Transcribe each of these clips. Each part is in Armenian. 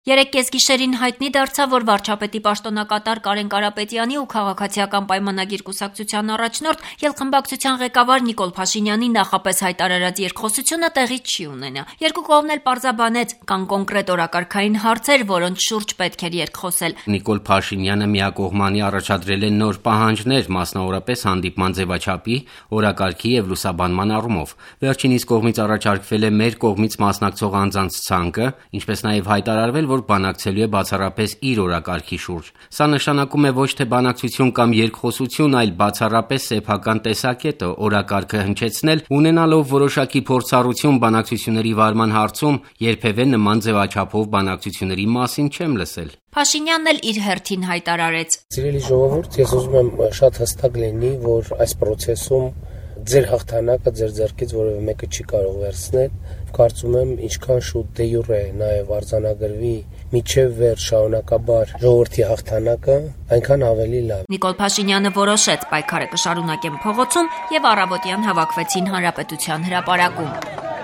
Երեկ կեսգիշերին հայտնի դարձավ, որ վարչապետի պաշտոնակատար Կարեն Կարապետյանի ու Քաղաքացիական պայմանագիր կուսակցության առաջնորդ ելխմբակցության ղեկավար Նիկոլ Փաշինյանի նախապես հայտարարած երկխոսությունը տեղի չի ունենա։ Երկու կողմն էլ պարզաբանեց, կան կոնկրետ օրակարգային հարցեր, որոնց շուրջ պետք էր երկխոսել։ Նիկոլ Փաշինյանը միակողմանի առաջադրել է նոր պահանջներ, մասնավորապես հանդիպման ձևաչափի, օրակարգի եւ լուսաբանման առումով։ Վերջինիս կողմից առաջարկվել է մեր կողմից մասնակցող անձանց ցանկը, ինչպես նաեւ հայտարարվել, որ բանակցելու է բացառապես իր օրակարգի շուրջ։ Սա նշանակում է ոչ թե բանակցություն կամ երկխոսություն, այլ բացառապես սեփական տեսակետը, օրակարգը հնչեցնել, ունենալով որոշակի փորձառություն բանակցությունների վարման հարցում, երբևէ նման ձևաչափով բանակցությունների մասին չեմ լսել։ Փաշինյանն էլ իր հերթին հայտարարեց. Սիրելի ժողովուրդ, ես ուզում եմ շատ հստակ լինի, որ այս process-ում ձեր հաղթանակը ձեր ձեռքից որևէ մեկը չի կարող վերցնել։ Կարծում եմ, ինչքան շուտ դե յուրե նաև արձանագրվի միջև վեր շարունակաբար ժողովրդի հաղթանակը, այնքան ավելի լավ։ Նիկոլ Փաշինյանը որոշեց պայքարը կշարունակեն փողոցում եւ առավոտյան հավաքվեցին Հանրապետության հրապարակում։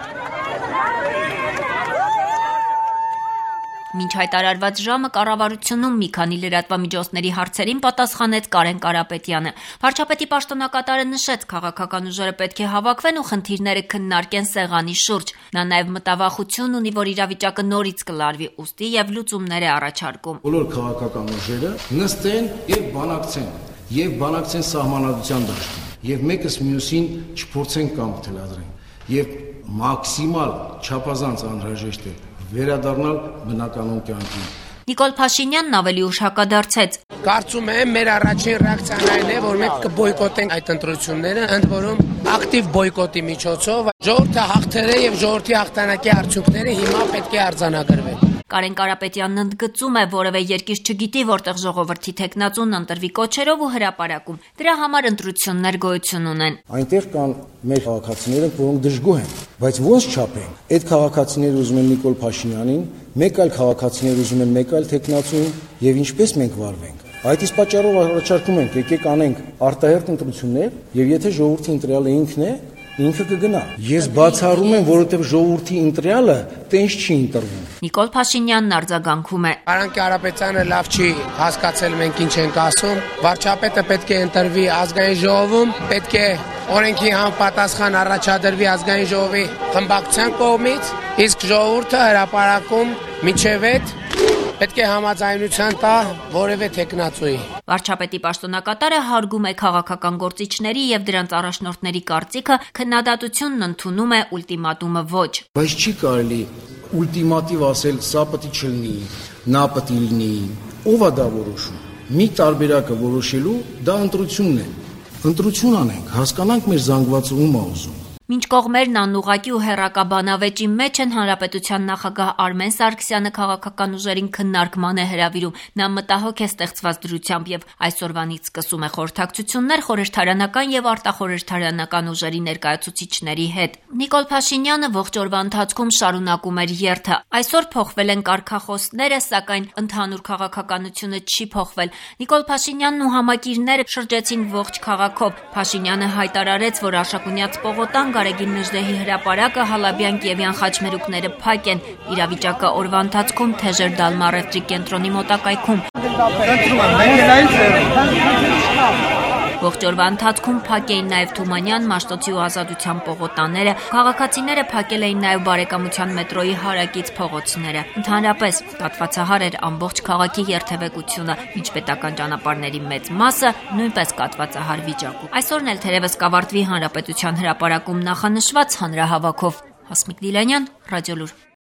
Մինչ հայտարարված ժամը կառավարությունում մի քանի լրատվամիջոցների հարցերին պատասխանեց Կարեն Կարապետյանը։ Վարչապետի պաշտոնակատարը նշեց, քաղաքական ուժերը պետք է հավաքվեն ու խնդիրները քննարկեն սեղանի շուրջ։ Նա նաև մտավախություն ունի, որ իրավիճակը նորից կլարվի, ուստի եւ լուծումներ է առաջարկում։ Բոլոր քաղաքական ուժերը նստեն եւ բանակցեն սահմանադրության դաշտում եւ մեկս մյուսին չփորձեն կամք թելադրեն եւ մաքսիմալ չափազանց անհրաժեշտ է վերադառնալ բնականոն կյանքին։ Նիկոլ Փաշինյանն ավելի ուշ հակադարձեց. Կարծում եմ, մեր առաջին ռեակցիան այն է, որ մենք կբոյկոտենք այդ ընտրությունները, ընդ որում ակտիվ բոյկոտի միջոցով։ Ժողովրդը հաղթել է եւ ժողովրդի հաղթանակի արդյունքները հիմա պետք է արձանագրվեն։ Կարեն Կարապետյանն ընդգծում է, որևէ երկիր չգիտի, որտեղ ժողովրդի թեկնածուն ընտրվի կոչերով ու հրապարակում։ Դրա համար ընտրություններ գոյություն ունեն։ Այնտեղ կան մեր քաղաքացիները, որոնք դժգոհ են, բայց ոնց չափեն։ Այդ քաղաքացիները ուզում են Նիկոլ Փաշինյանին, մեկ այլ քաղաքացիներ ուզում են մեկ այլ թեկնածուն, եւ ինչպես մենք վարվենք։ Այդ իսկ պատճառով առաջարկում ենք, եկեք անենք արտահերթ ընտրություններ, եւ եթե ժողովրդի ընտրյալը ինքն է, ինքը կգնա։ Ես բացառում եմ, որովհետև ժողովրդի ընտրյալը տենց չի ընտրվում։ Նիկոլ Փաշինյանն արձագանքում է. Կարեն Կարապետյանը լավ չի հասկացել մենք ինչ ենք ասում։ Վարչապետը պետք է ընտրվի ազգային ժողովում, պետք է օրենքի համապատասխան առաջադրվի ազգային ժողովի խմբակցության կողմից, իսկ ժողովուրդը հրապարակում միջև այդ պետք է համաձայնության տա որևէ թեկնածուի։ Վարչապետի պաշտոնակատարը հարգում է քաղաքական գործիչների եւ դրանց առաջնորդների կարծիքը, քննադատությունն ընդունում է, ուլտիմատումը ոչ։ Բայց չի կարելի ուլտիմատիվ ասել, սա պետք է չլինի, նա պետք է լինի։ Ո՞վ է դա որոշում։ Մի տարբերակը որոշելու դա ընտրությունն է։ Ընտրություն անենք, հասկանանք մեր զանգվածը ում է ուզում։ Մինչ կողմերն անուղղակի ու հեռակաբանավեճի մեջ են, Հանրապետության նախագահ Արմեն Սարգսյանը քաղաքական ուժերին քննարկման է հրավիրում։ Նա մտահոգ է ստեղծված դրությամբ եւ այսօրվանից սկսում է խորհրդակցություններ խորհրդարանական եւ արտախորհրդարանական ուժերի ներկայացուցիչների հետ։ Նիկոլ Փաշինյանը ողջ օրվա ընթացքում շարունակում էր երթը։ Այսօր փոխվել են կարգախոսները, սակայն ընդհանուր քաղաքականությունը չի փոխվել։ Նիկոլ Փաշինյանն ու համակիրները շրջեցին ողջ քաղաքով։ Փաշինյանը հայտարարեց, որ Արշակունյաց պողոտան Գարեգին Մեժդեհի հրապարակը, Հալաբյան, Կիևյան խաչմերուկները փակ են։ Իրավիճակը օրվա ընթացքում թեժ էր Դալմարևտրի կենտրոնի մոտակայքում։ Ողջ օրվա ընթացքում փակ էին նաև Թումանյան, Մաշտոցի ու Ազատության պողոտաները, քաղաքացիները փակել էին նաև Բարեկամության մետրոյի հարակից փողոցները։ Ընդհանրապես կաթվածահար էր ամբողջ քաղաքի երթևեկությունը, միջպետական ճանապարհների մեծ մասը նույնպես կաթվածահար վիճակում։ Այսօրն էլ թերևս կավարտվի Հանրապետության հրապարակում նախանշված հանրահավաքով։ Հասմիկ Դիլանյան, Ռադիոլուր։